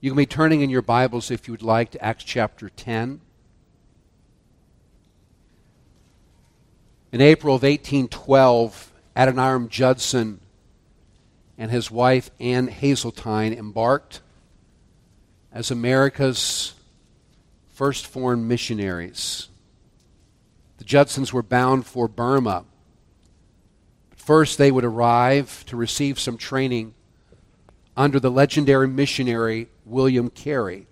You can be turning in your Bibles, if you would like, to Acts chapter 10. In April of 1812, Adoniram Judson and his wife Anne Hazeltine embarked as America's first foreign missionaries. The Judsons were bound for Burma. But first, they would arrive to receive some training under the legendary missionary William Carey.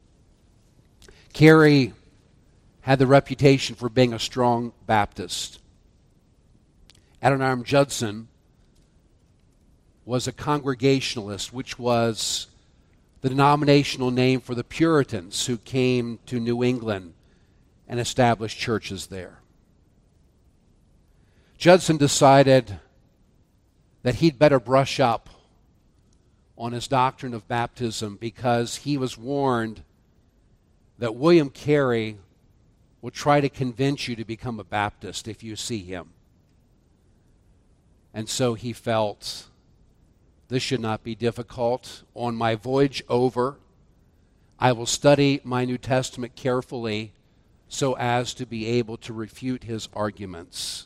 Carey had the reputation for being a strong Baptist. Adoniram Judson was a Congregationalist, which was the denominational name for the Puritans who came to New England and established churches there. Judson decided that he'd better brush up on his doctrine of baptism because he was warned that William Carey will try to convince you to become a Baptist if you see him. And so he felt, this should not be difficult. On my voyage over, I will study my New Testament carefully so as to be able to refute his arguments.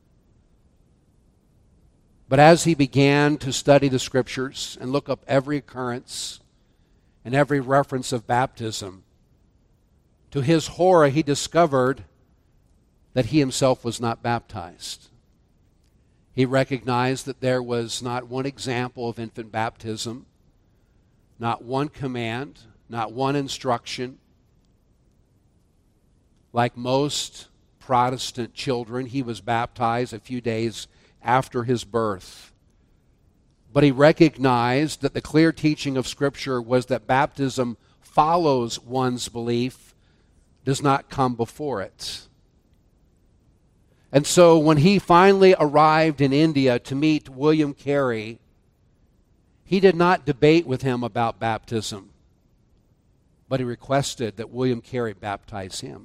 But as he began to study the Scriptures and look up every occurrence and every reference of baptism, to his horror, he discovered that he himself was not baptized. He recognized that there was not one example of infant baptism, not one command, not one instruction. Like most Protestant children, he was baptized a few days after his birth. But he recognized that the clear teaching of Scripture was that baptism follows one's belief, does not come before it. And so when he finally arrived in India to meet William Carey, he did not debate with him about baptism, but he requested that William Carey baptize him.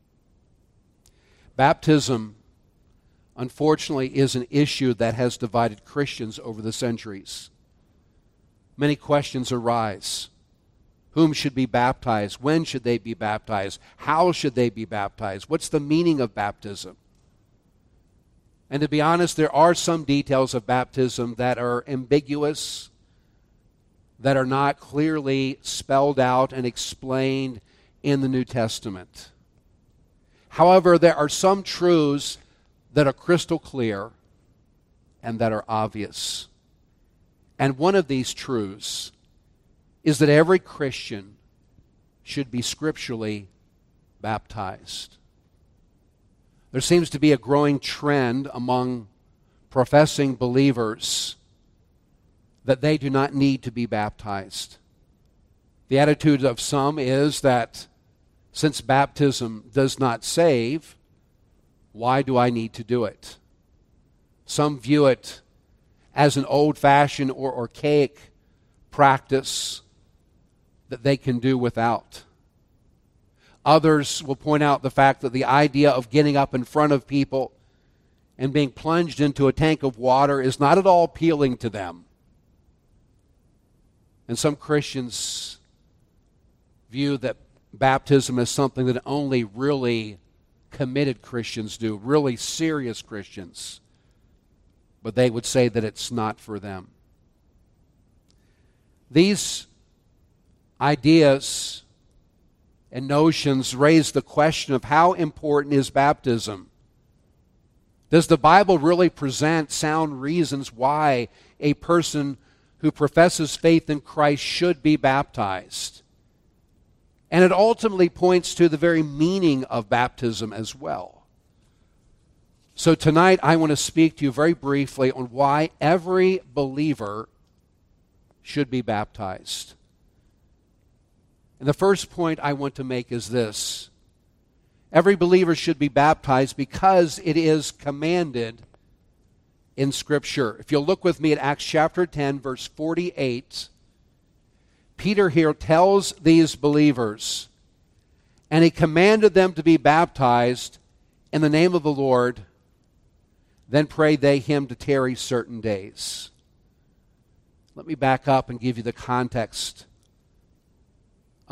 Baptism, unfortunately, is an issue that has divided Christians over the centuries. Many questions arise. Whom should be baptized? When should they be baptized? How should they be baptized? What's the meaning of baptism? And to be honest, there are some details of baptism that are ambiguous, that are not clearly spelled out and explained in the New Testament. However, there are some truths that are crystal clear and that are obvious. And one of these truths is that every Christian should be scripturally baptized. There seems to be a growing trend among professing believers that they do not need to be baptized. The attitude of some is that since baptism does not save, why do I need to do it? Some view it as an old-fashioned or archaic practice that they can do without. Others will point out the fact that the idea of getting up in front of people and being plunged into a tank of water is not at all appealing to them. And some Christians view that baptism is something that only really committed Christians do, really serious Christians. But they would say that it's not for them. These ideas and notions raise the question of how important is baptism? Does the Bible really present sound reasons why a person who professes faith in Christ should be baptized? And it ultimately points to the very meaning of baptism as well. So tonight I want to speak to you very briefly on why every believer should be baptized. And the first point I want to make is this. Every believer should be baptized because it is commanded in Scripture. If you'll look with me at Acts chapter 10, verse 48, Peter here tells these believers, and he commanded them to be baptized in the name of the Lord. Then prayed they him to tarry certain days. Let me back up and give you the context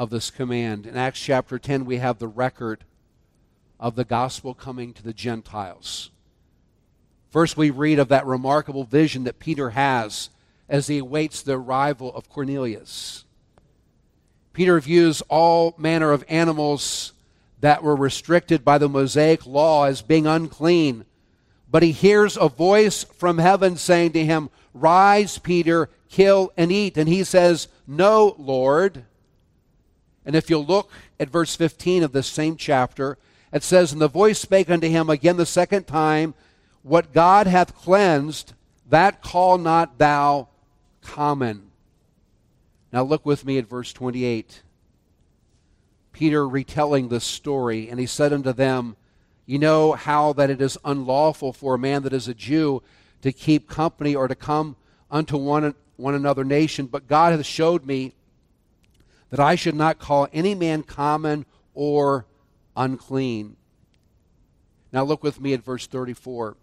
of this command. In Acts chapter 10, we have the record of the gospel coming to the Gentiles. First, we read of that remarkable vision that Peter has as he awaits the arrival of Cornelius. Peter views all manner of animals that were restricted by the Mosaic law as being unclean. But he hears a voice from heaven saying to him, "Rise, Peter, kill and eat." And he says, "No, Lord." And if you'll look at verse 15 of this same chapter, it says, "And the voice spake unto him again the second time, What God hath cleansed, that call not thou common." Now look with me at verse 28. Peter retelling this story, and he said unto them, "You know how that it is unlawful for a man that is a Jew to keep company or to come unto one another nation, but God hath showed me that I should not call any man common or unclean." Now look with me at verse 34.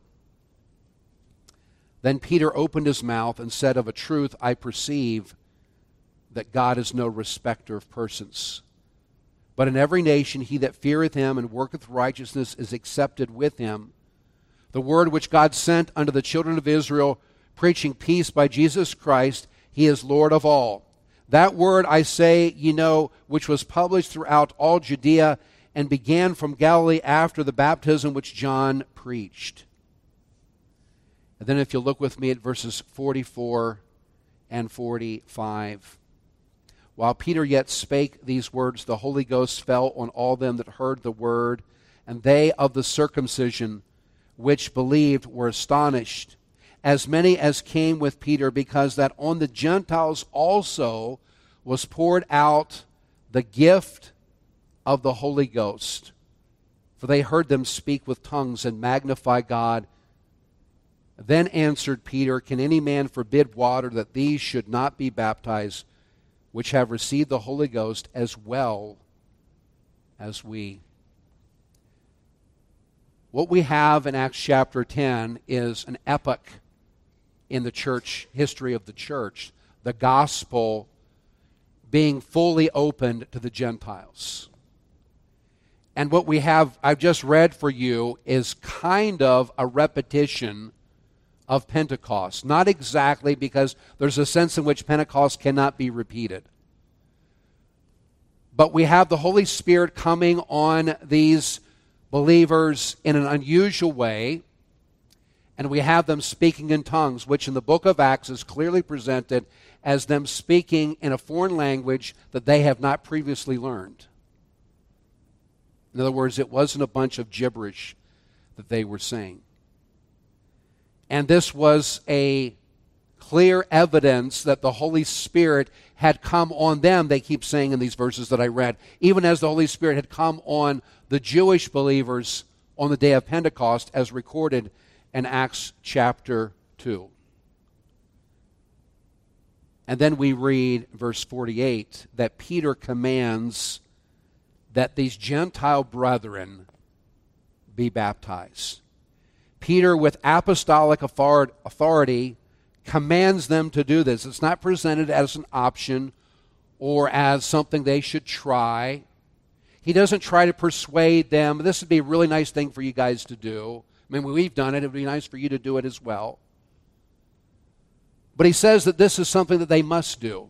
Then Peter opened his mouth and said, "Of a truth I perceive that God is no respecter of persons. But in every nation he that feareth him and worketh righteousness is accepted with him. The word which God sent unto the children of Israel, preaching peace by Jesus Christ, he is Lord of all. That word I say, ye know, which was published throughout all Judea, and began from Galilee after the baptism which John preached." And then if you'll look with me at verses 44 and 45. "While Peter yet spake these words, the Holy Ghost fell on all them that heard the word, and they of the circumcision which believed were astonished, as many as came with Peter, because that on the Gentiles also was poured out the gift of the Holy Ghost. For they heard them speak with tongues and magnify God. Then answered Peter, Can any man forbid water that these should not be baptized, which have received the Holy Ghost as well as we?" What we have in Acts chapter 10 is an epoch in the church, history of the church, the gospel being fully opened to the Gentiles. And what we have, I've just read for you, is kind of a repetition of Pentecost. Not exactly, because there's a sense in which Pentecost cannot be repeated. But we have the Holy Spirit coming on these believers in an unusual way, and we have them speaking in tongues, which in the book of Acts is clearly presented as them speaking in a foreign language that they have not previously learned. In other words, it wasn't a bunch of gibberish that they were saying. And this was a clear evidence that the Holy Spirit had come on them, they keep saying in these verses that I read, even as the Holy Spirit had come on the Jewish believers on the day of Pentecost, as recorded in Acts chapter 2. And then we read verse 48 that Peter commands that these Gentile brethren be baptized. Peter, with apostolic authority, commands them to do this. It's not presented as an option or as something they should try. He doesn't try to persuade them. This would be a really nice thing for you guys to do. I mean, we've done it. It would be nice for you to do it as well. But he says that this is something that they must do.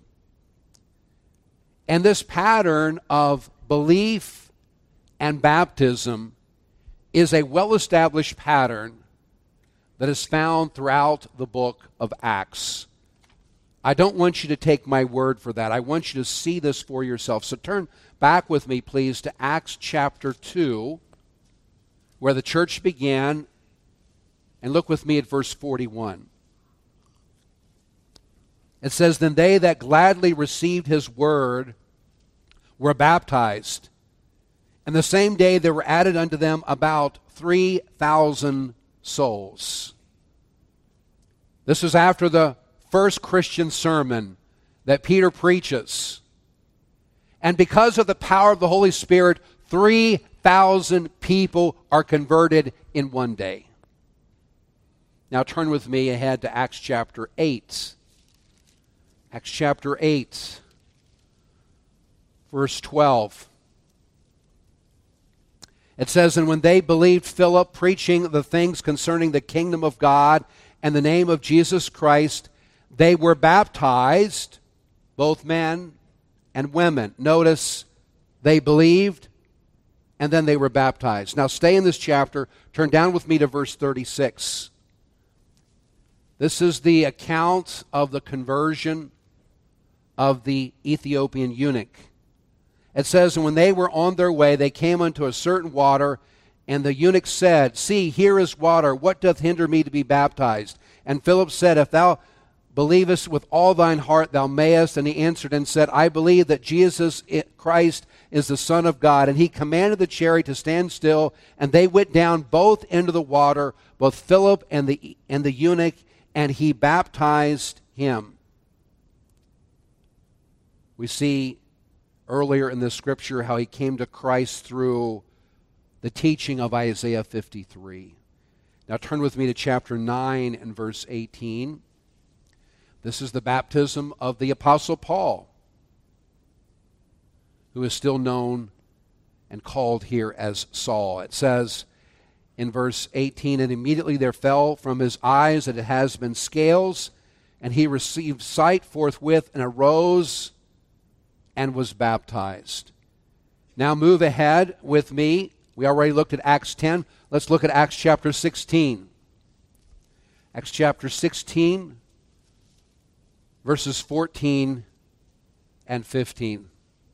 And this pattern of belief and baptism is a well-established pattern that is found throughout the book of Acts. I don't want you to take my word for that. I want you to see this for yourself. So turn back with me, please, to Acts chapter 2, where the church began, and look with me at verse 41. It says, Then they that gladly received his word were baptized, and the same day there were added unto them about 3,000 souls. This is after the first Christian sermon that Peter preaches. And because of the power of the Holy Spirit, 3,000 people are converted in one day. Now turn with me ahead to Acts chapter 8. Acts chapter 8. verse 12. It says, "And when they believed Philip preaching the things concerning the kingdom of God and the name of Jesus Christ, they were baptized," both men and women. Notice, they believed, and then they were baptized. Now stay in this chapter. Turn down with me to verse 36. This is the account of the conversion of the Ethiopian eunuch. It says, "And when they were on their way, they came unto a certain water, and the eunuch said, See, here is water. What doth hinder me to be baptized? And Philip said, If thou believest with all thine heart, thou mayest. And he answered and said, I believe that Jesus Christ is the Son of God. And he commanded the chariot to stand still, and they went down both into the water, both Philip and the eunuch, and he baptized him." We see earlier in the scripture how he came to Christ through the teaching of Isaiah 53. Now turn with me to chapter 9 and verse 18. This is the baptism of the Apostle Paul, who is still known and called here as Saul. It says in verse 18, "And immediately there fell from his eyes that it has been scales, and he received sight forthwith, and arose and was baptized." Now move ahead with me. We already looked at Acts 10. Let's look at Acts chapter 16. Acts chapter 16, verses 14 and 15.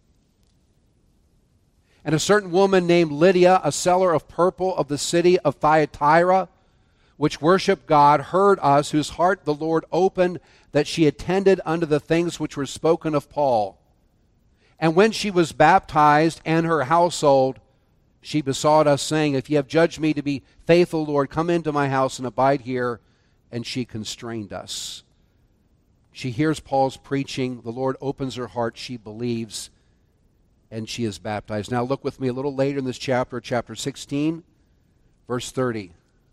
"And a certain woman named Lydia, a seller of purple of the city of Thyatira, which worshiped God, heard us, whose heart the Lord opened, that she attended unto the things which were spoken of Paul. And when she was baptized and her household, she besought us, saying, If ye have judged me to be faithful, Lord, come into my house and abide here. And she constrained us." She hears Paul's preaching. The Lord opens her heart. She believes, and she is baptized. Now look with me a little later in this chapter, chapter 16, verse 30.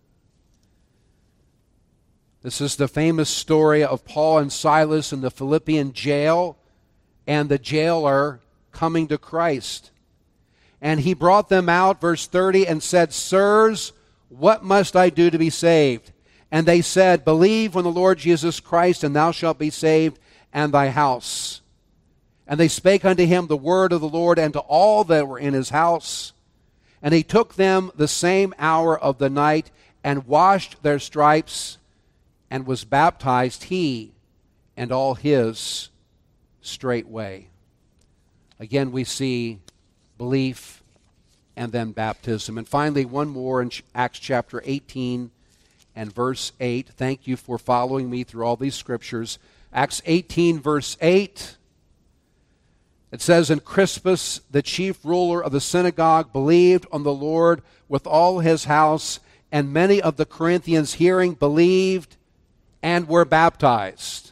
This is the famous story of Paul and Silas in the Philippian jail, and the jailer coming to Christ. "And he brought them out," verse 30, "and said, Sirs, what must I do to be saved? And they said, Believe on the Lord Jesus Christ, and thou shalt be saved, and thy house. And they spake unto him the word of the Lord, and to all that were in his house. And he took them the same hour of the night, and washed their stripes, and was baptized, he and all his straightway." Again, we see belief and then baptism. And finally, one more in Acts chapter 18 and verse 8. Thank you for following me through all these scriptures. Acts 18, verse 8. It says, "And Crispus, the chief ruler of the synagogue, believed on the Lord with all his house, and many of the Corinthians hearing believed and were baptized."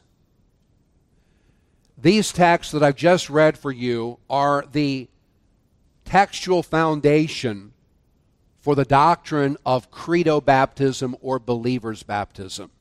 These texts that I've just read for you are the textual foundation for the doctrine of credo baptism or believer's baptism.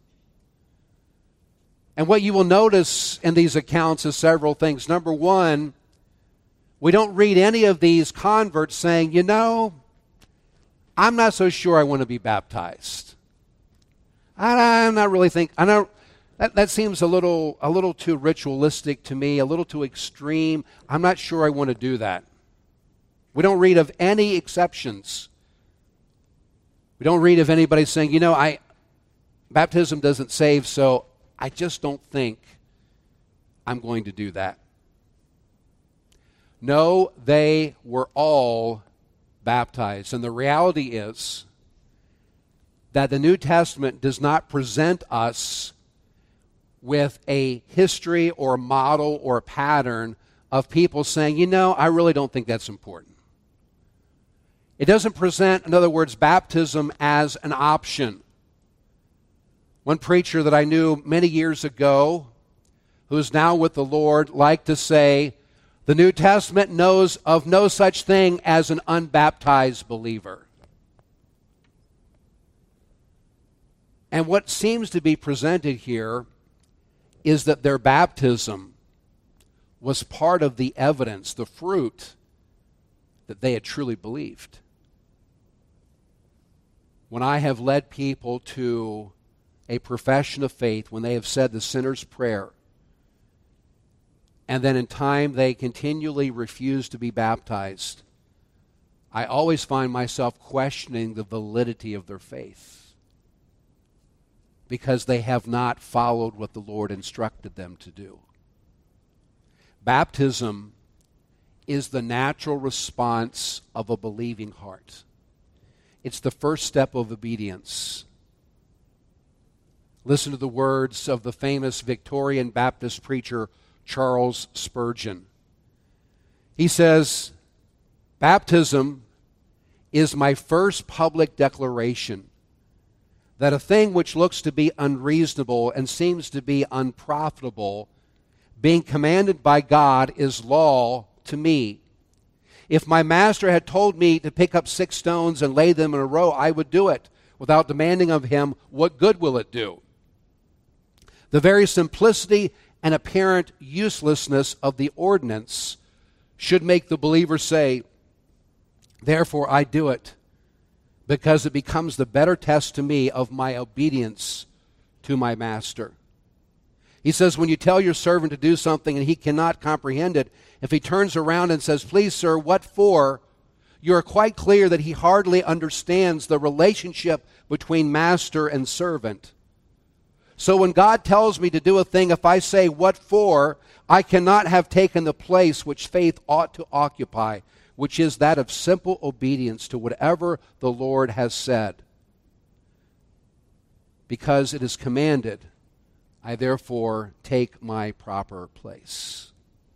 And what you will notice in these accounts is several things. Number one, we don't read any of these converts saying, I'm not so sure I want to be baptized. I'm not really thinking. That seems a little too ritualistic to me, a little too extreme. I'm not sure I want to do that. We don't read of any exceptions. We don't read of anybody saying, baptism doesn't save, so I just don't think I'm going to do that. No, they were all baptized. And the reality is that the New Testament does not present us with a history or model or pattern of people saying, I really don't think that's important. It doesn't present, in other words, baptism as an option. One preacher that I knew many years ago, who is now with the Lord, liked to say, the New Testament knows of no such thing as an unbaptized believer. And what seems to be presented here is that their baptism was part of the evidence, the fruit, that they had truly believed. When I have led people to a profession of faith, when they have said the sinner's prayer, and then in time they continually refuse to be baptized, I always find myself questioning the validity of their faith, because they have not followed what the Lord instructed them to do. Baptism is the natural response of a believing heart. It's the first step of obedience. Listen to the words of the famous Victorian Baptist preacher Charles Spurgeon. He says, "Baptism is my first public declaration that a thing which looks to be unreasonable and seems to be unprofitable, being commanded by God, is law to me. If my master had told me to pick up 6 stones and lay them in a row, I would do it, without demanding of him, what good will it do?" The very simplicity and apparent uselessness of the ordinance should make the believer say, "Therefore I do it, because it becomes the better test to me of my obedience to my master." He says, when you tell your servant to do something and he cannot comprehend it, if he turns around and says, "Please, sir, what for?" you are quite clear that he hardly understands the relationship between master and servant. So when God tells me to do a thing, if I say, "What for?" I cannot have taken the place which faith ought to occupy, which is that of simple obedience to whatever the Lord has said. Because it is commanded, I therefore take my proper place.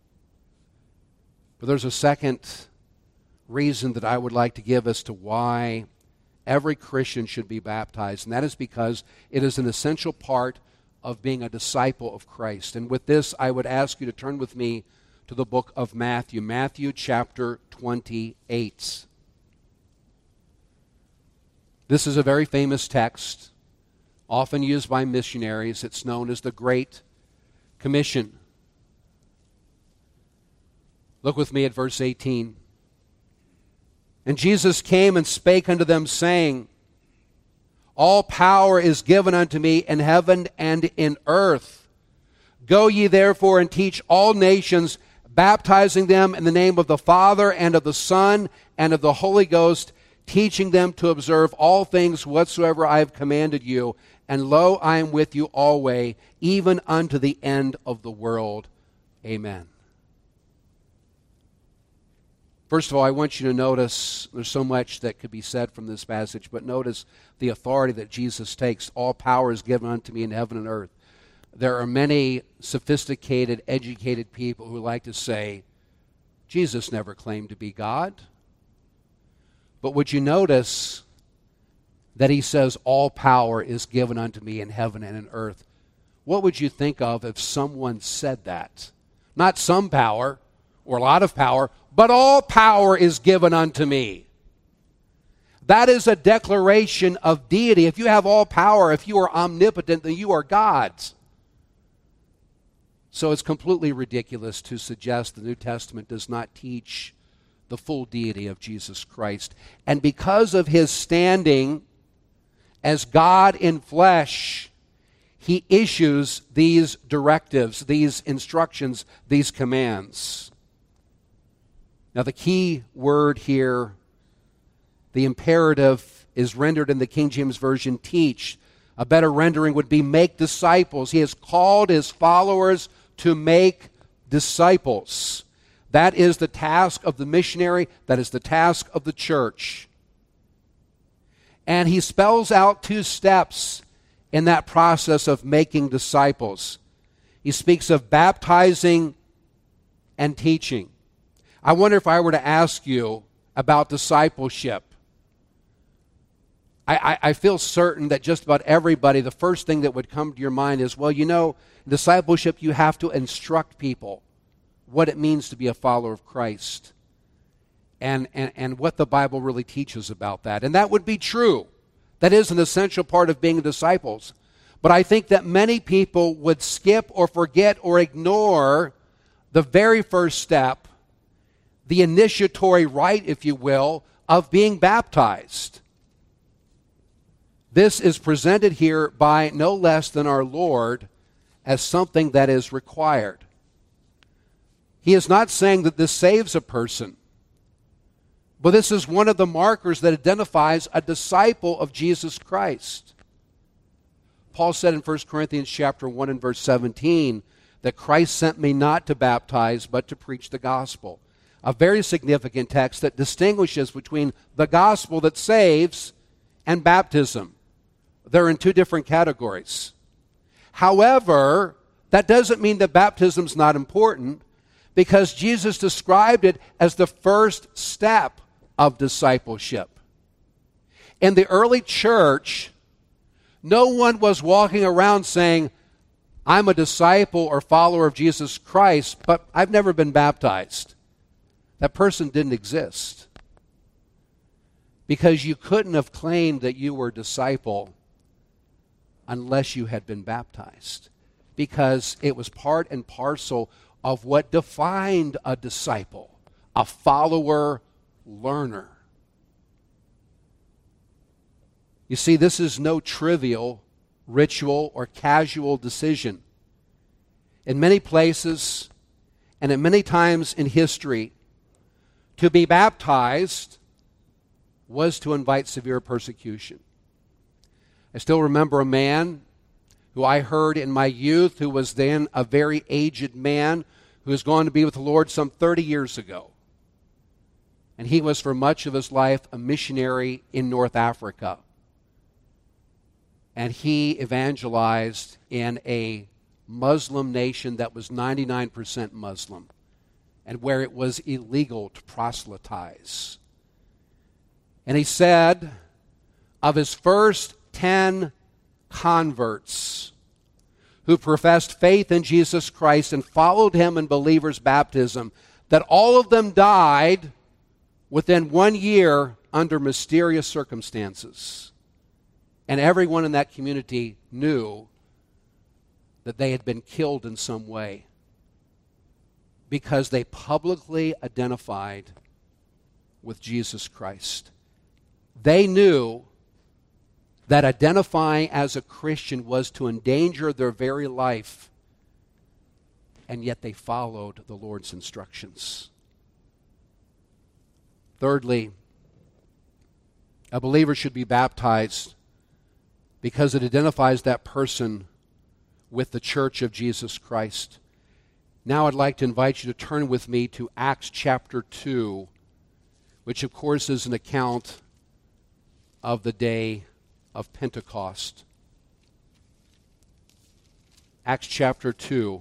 But there's a second reason that I would like to give as to why every Christian should be baptized, and that is because it is an essential part of being a disciple of Christ. And with this, I would ask you to turn with me to the book of Matthew, Matthew chapter 28. This is a very famous text, often used by missionaries. It's known as the Great Commission. Look with me at verse 18. "And Jesus came and spake unto them, saying, All power is given unto me in heaven and in earth. Go ye therefore and teach all nations, baptizing them in the name of the Father and of the Son and of the Holy Ghost, teaching them to observe all things whatsoever I have commanded you. And lo, I am with you always, even unto the end of the world. Amen." First of all, I want you to notice, there's so much that could be said from this passage, but notice the authority that Jesus takes. All power is given unto me in heaven and earth. There are many sophisticated, educated people who like to say, Jesus never claimed to be God. But would you notice that he says, all power is given unto me in heaven and in earth? What would you think of if someone said that? Not some power or a lot of power, but all power is given unto me. That is a declaration of deity. If you have all power, if you are omnipotent, then you are God's. So it's completely ridiculous to suggest the New Testament does not teach the full deity of Jesus Christ. And because of his standing as God in flesh, he issues these directives, these instructions, these commands. Now the key word here, the imperative, is rendered in the King James Version, teach. A better rendering would be make disciples. He has called his followers to make disciples. That is the task of the missionary. That is the task of the church. And he spells out 2 steps in that process of making disciples. He speaks of baptizing and teaching. I wonder if I were to ask you about discipleship. I feel certain that just about everybody, the first thing that would come to your mind is, well, you know, discipleship, you have to instruct people what it means to be a follower of Christ and what the Bible really teaches about that. And that would be true. That is an essential part of being disciples. But I think that many people would skip or forget or ignore the very first step, the initiatory rite, if you will, of being baptized. This is presented here by no less than our Lord as something that is required. He is not saying that this saves a person, but this is one of the markers that identifies a disciple of Jesus Christ. Paul said in 1 Corinthians chapter 1 and verse 17 that Christ sent me not to baptize, but to preach the gospel. A very significant text that distinguishes between the gospel that saves and baptism. They're in two different categories. However, that doesn't mean that baptism is not important, because Jesus described it as the first step of discipleship. In the early church, no one was walking around saying, I'm a disciple or follower of Jesus Christ, but I've never been baptized. That person didn't exist. Because you couldn't have claimed that you were a disciple unless you had been baptized. Because it was part and parcel of what defined a disciple, a follower, learner. You see, this is no trivial ritual or casual decision. In many places and at many times in history, to be baptized was to invite severe persecution. I still remember a man who I heard in my youth, who was then a very aged man, who was going to be with the Lord some 30 years ago. And he was for much of his life a missionary in North Africa. And he evangelized in a Muslim nation that was 99% Muslim, and where it was illegal to proselytize. And he said of his first 10 converts who professed faith in Jesus Christ and followed him in believers' baptism, that all of them died within 1 year under mysterious circumstances. And everyone in that community knew that they had been killed in some way because they publicly identified with Jesus Christ. They knew that identifying as a Christian was to endanger their very life, and yet they followed the Lord's instructions. Thirdly, a believer should be baptized because it identifies that person with the church of Jesus Christ. Now I'd like to invite you to turn with me to Acts chapter 2, which of course is an account of the day of Pentecost. Acts chapter 2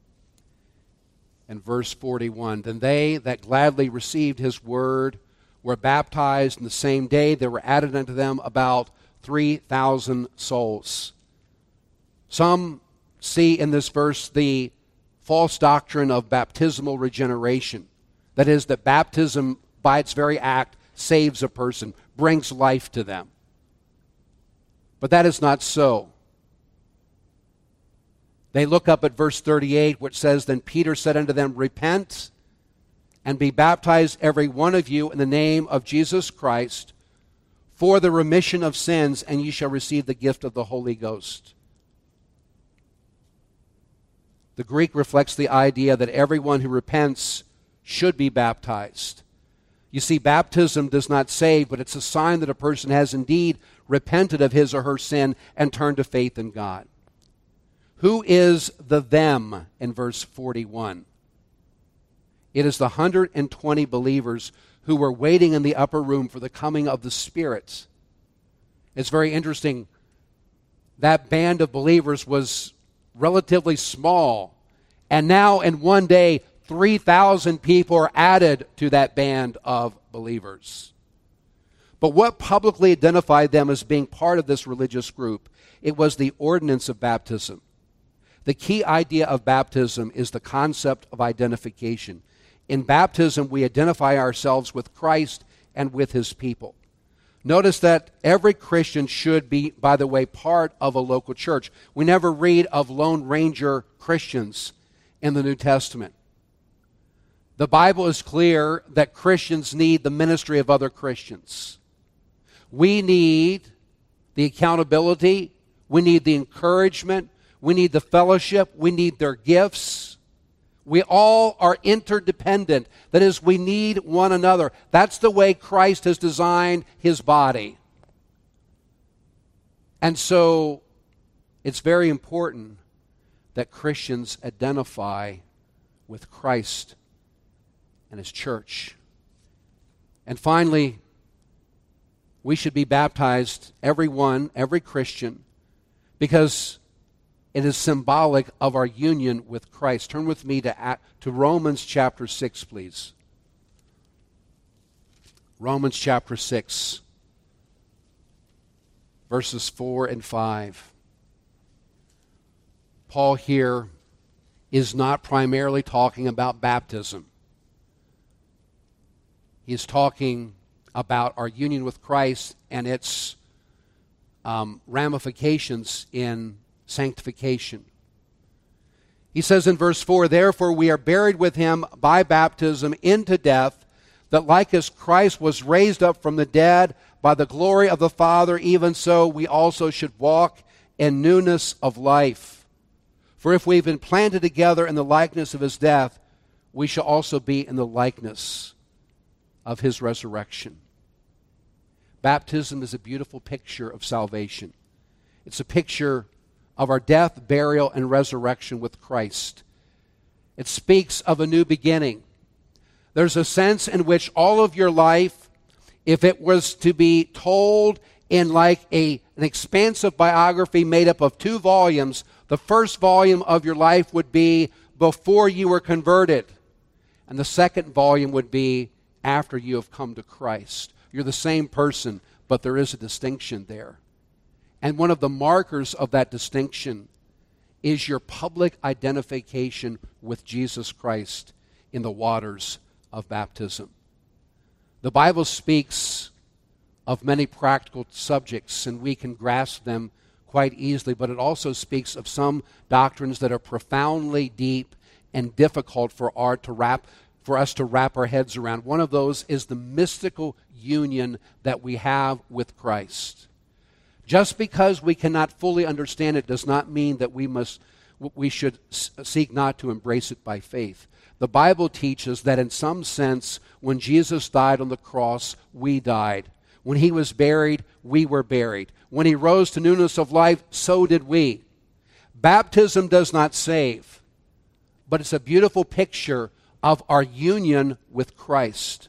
and verse 41. Then they that gladly received his word were baptized, and the same day there were added unto them about 3,000 souls. Some see in this verse the false doctrine of baptismal regeneration. That is, that baptism by its very act saves a person, brings life to them. But that is not so. They look up at verse 38, which says, Then Peter said unto them, Repent, and be baptized every one of you in the name of Jesus Christ, for the remission of sins, and ye shall receive the gift of the Holy Ghost. The Greek reflects the idea that everyone who repents should be baptized. You see, baptism does not save, but it's a sign that a person has indeed repented of his or her sin and turned to faith in God. Who is the them in verse 41? It is the 120 believers who were waiting in the upper room for the coming of the Spirit. It's very interesting. That band of believers was relatively small, and now in one day 3,000 people are added to that band of believers. But what publicly identified them as being part of this religious group? It was the ordinance of baptism. The key idea of baptism is the concept of identification. In baptism, we identify ourselves with Christ and with his people. Notice that every Christian should be, by the way, part of a local church. We never read of Lone Ranger Christians in the New Testament. The Bible is clear that Christians need the ministry of other Christians. We need the accountability. We need the encouragement. We need the fellowship. We need their gifts. We all are interdependent. That is, we need one another. That's the way Christ has designed his body. And so it's very important that Christians identify with Christ and his church. And finally, we should be baptized, every Christian, because it is symbolic of our union with Christ. Turn with me to Romans chapter 6, please. Romans chapter 6, verses 4 and 5. Paul here is not primarily talking about baptism. He is talking about our union with Christ and its ramifications in sanctification. He says in verse 4, "Therefore we are buried with him by baptism into death, that like as Christ was raised up from the dead by the glory of the Father, even so we also should walk in newness of life. For if we've been planted together in the likeness of his death, we shall also be in the likeness of his resurrection." Baptism is a beautiful picture of salvation. It's a picture of our death, burial, and resurrection with Christ. It speaks of a new beginning. There's a sense in which all of your life, if it was to be told in like an expansive biography made up of 2 volumes, the first volume of your life would be before you were converted, and the second volume would be after you have come to Christ. You're the same person, but there is a distinction there. And one of the markers of that distinction is your public identification with Jesus Christ in the waters of baptism. The Bible speaks of many practical subjects, and we can grasp them quite easily, but it also speaks of some doctrines that are profoundly deep and difficult for us to wrap our heads around. One of those is the mystical union that we have with Christ. Just because we cannot fully understand it does not mean that we should seek not to embrace it by faith. The Bible teaches that in some sense, when Jesus died on the cross, we died. When he was buried, we were buried. When he rose to newness of life, so did we. Baptism does not save, but it's a beautiful picture of our union with Christ.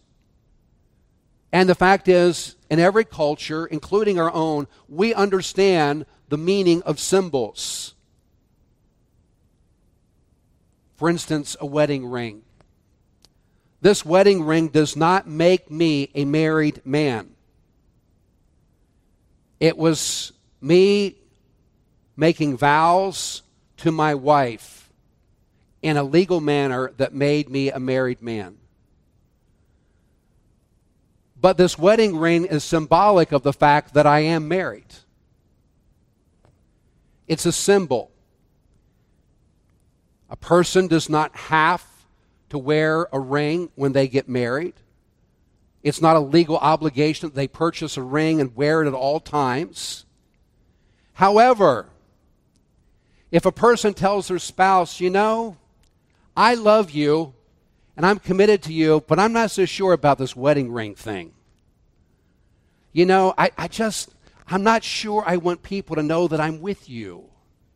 And the fact is, in every culture, including our own, we understand the meaning of symbols. For instance, a wedding ring. This wedding ring does not make me a married man. It was me making vows to my wife in a legal manner that made me a married man. But this wedding ring is symbolic of the fact that I am married. It's a symbol. A person does not have to wear a ring when they get married. It's not a legal obligation that they purchase a ring and wear it at all times. However, if a person tells their spouse, you know, I love you and I'm committed to you, but I'm not so sure about this wedding ring thing. You know, I'm not sure I want people to know that I'm with you.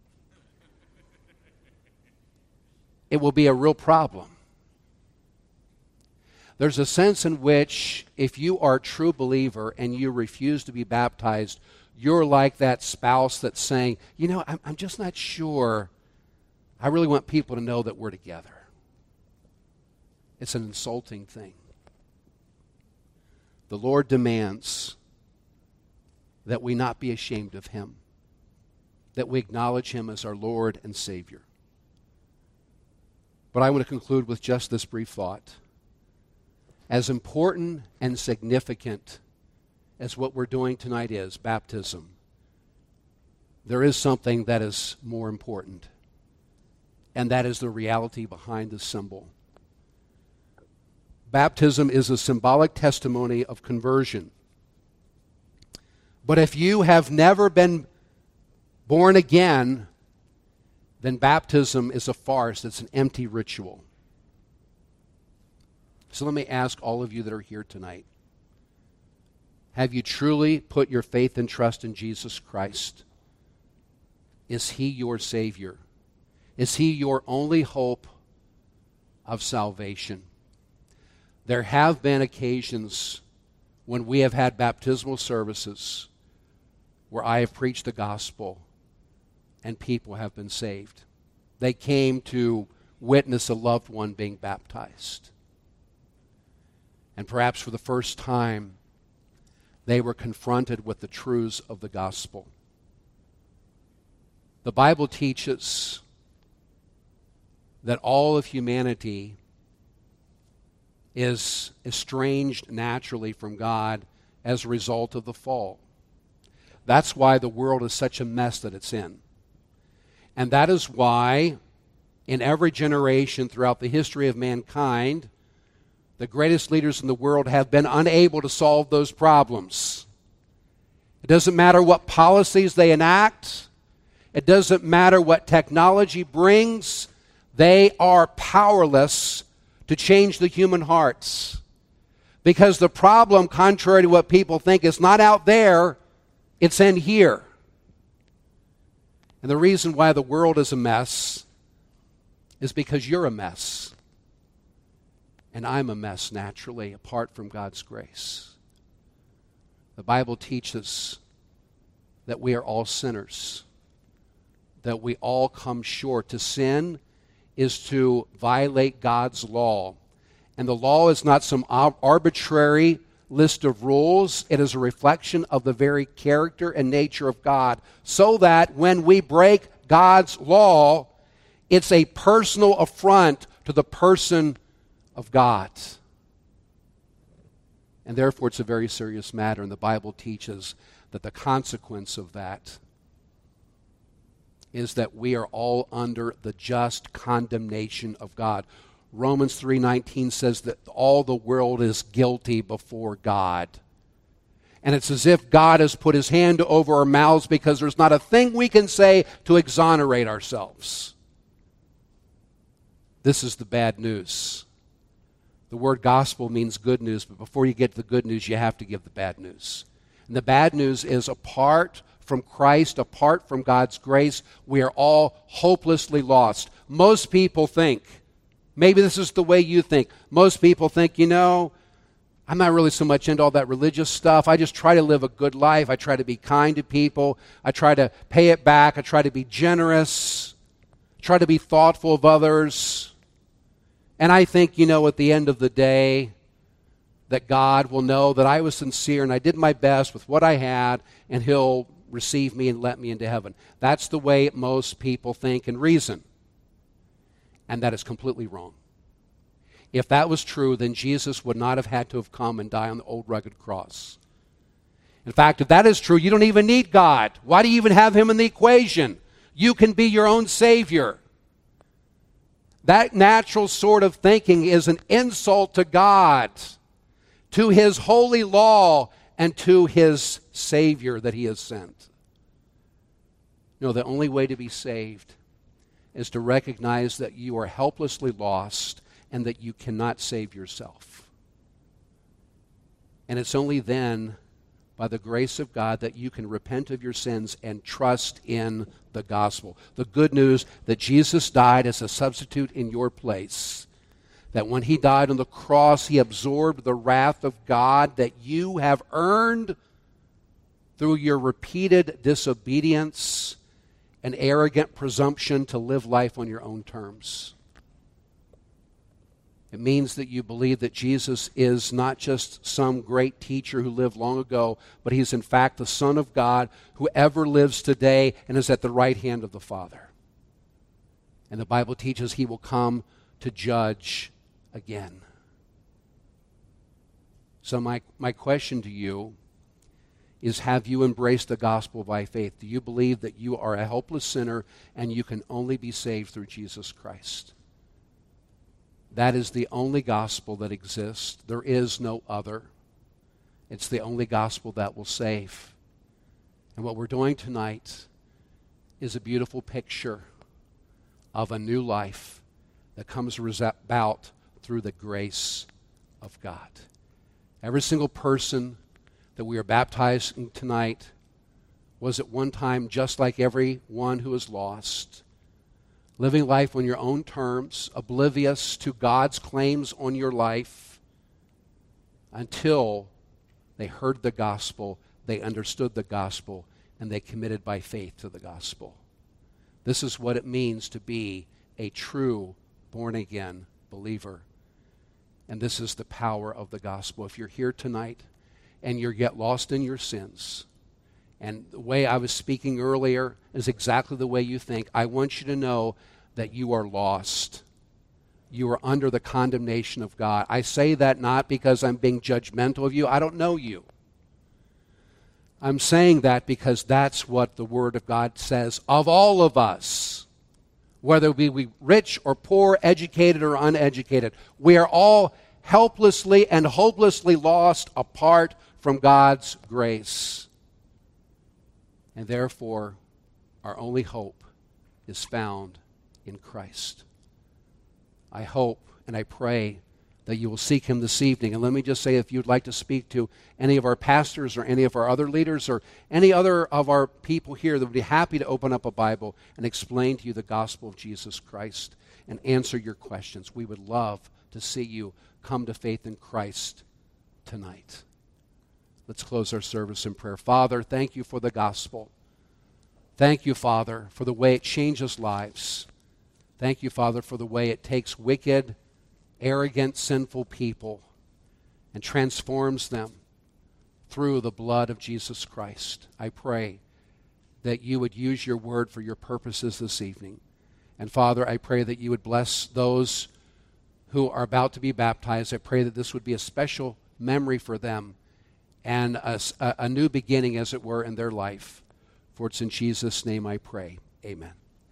It will be a real problem. There's a sense in which if you are a true believer and you refuse to be baptized, you're like that spouse that's saying, you know, I'm just not sure. I really want people to know that we're together. It's an insulting thing. The Lord demands that we not be ashamed of him, that we acknowledge him as our Lord and Savior. But I want to conclude with just this brief thought. As important and significant as what we're doing tonight is, baptism, there is something that is more important, and that is the reality behind the symbol. Baptism is a symbolic testimony of conversion. But if you have never been born again, then baptism is a farce. It's an empty ritual. So let me ask all of you that are here tonight, have you truly put your faith and trust in Jesus Christ? Is He your Savior? Is He your only hope of salvation? There have been occasions when we have had baptismal services where I have preached the gospel and people have been saved. They came to witness a loved one being baptized. And perhaps for the first time, they were confronted with the truths of the gospel. The Bible teaches that all of humanity is estranged naturally from God as a result of the fall. That's why the world is such a mess that it's in. And that is why in every generation throughout the history of mankind, the greatest leaders in the world have been unable to solve those problems. It doesn't matter what policies they enact. It doesn't matter what technology brings. They are powerless to change the human hearts. Because the problem, contrary to what people think, is not out there, it's in here. And the reason why the world is a mess is because you're a mess. And I'm a mess naturally, apart from God's grace. The Bible teaches that we are all sinners, that we all come short. To sin is to violate God's law. And the law is not some arbitrary list of rules. It is a reflection of the very character and nature of God, so that when we break God's law, it's a personal affront to the person of God. And therefore it's a very serious matter, and the Bible teaches that the consequence of that is that we are all under the just condemnation of God. Romans 3:19 says that all the world is guilty before God. And it's as if God has put His hand over our mouths because there's not a thing we can say to exonerate ourselves. This is the bad news. The word gospel means good news, but before you get to the good news, you have to give the bad news. And the bad news is, apart from Christ, apart from God's grace, we are all hopelessly lost. Most people think, maybe this is the way you think, most people think, I'm not really so much into all that religious stuff. I just try to live a good life. I try to be kind to people. I try to pay it back. I try to be generous. Try to be thoughtful of others. And I think, at the end of the day, that God will know that I was sincere and I did my best with what I had, and He'll receive me and let me into heaven. That's the way most people think and reason. And that is completely wrong. If that was true, then Jesus would not have had to have come and die on the old rugged cross. In fact, if that is true, you don't even need God. Why do you even have Him in the equation? You can be your own Savior. That natural sort of thinking is an insult to God, to His holy law, and to His Savior that He has sent. The only way to be saved is to recognize that you are helplessly lost and that you cannot save yourself. And it's only then, by the grace of God, that you can repent of your sins and trust in the gospel. The good news that Jesus died as a substitute in your place. That when He died on the cross, He absorbed the wrath of God that you have earned through your repeated disobedience and arrogant presumption to live life on your own terms. It means that you believe that Jesus is not just some great teacher who lived long ago, but He's in fact the Son of God who ever lives today and is at the right hand of the Father. And the Bible teaches He will come to judge again. So my question to you is, have you embraced the gospel by faith? Do you believe that you are a helpless sinner and you can only be saved through Jesus Christ? That is the only gospel that exists. There is no other. It's the only gospel that will save. And what we're doing tonight is a beautiful picture of a new life that comes about through the grace of God. Every single person that we are baptizing tonight was at one time just like everyone who is lost, living life on your own terms, oblivious to God's claims on your life, until they heard the gospel, they understood the gospel, and they committed by faith to the gospel. This is what it means to be a true born-again believer. And this is the power of the gospel. If you're here tonight and you're yet lost in your sins, and the way I was speaking earlier is exactly the way you think, I want you to know that you are lost. You are under the condemnation of God. I say that not because I'm being judgmental of you. I don't know you. I'm saying that because that's what the Word of God says of all of us. Whether we be rich or poor, educated or uneducated, we are all helplessly and hopelessly lost apart from God's grace. And therefore, our only hope is found in Christ. I hope and I pray that you will seek Him this evening. And let me just say, if you'd like to speak to any of our pastors or any of our other leaders or any other of our people here, that would be happy to open up a Bible and explain to you the gospel of Jesus Christ and answer your questions. We would love to see you come to faith in Christ tonight. Let's close our service in prayer. Father, thank you for the gospel. Thank you, Father, for the way it changes lives. Thank you, Father, for the way it takes wicked, arrogant, sinful people and transforms them through the blood of Jesus Christ. I pray that you would use your word for your purposes this evening. And Father, I pray that you would bless those who are about to be baptized. I pray that this would be a special memory for them and a new beginning, as it were, in their life. For it's in Jesus' name I pray. Amen.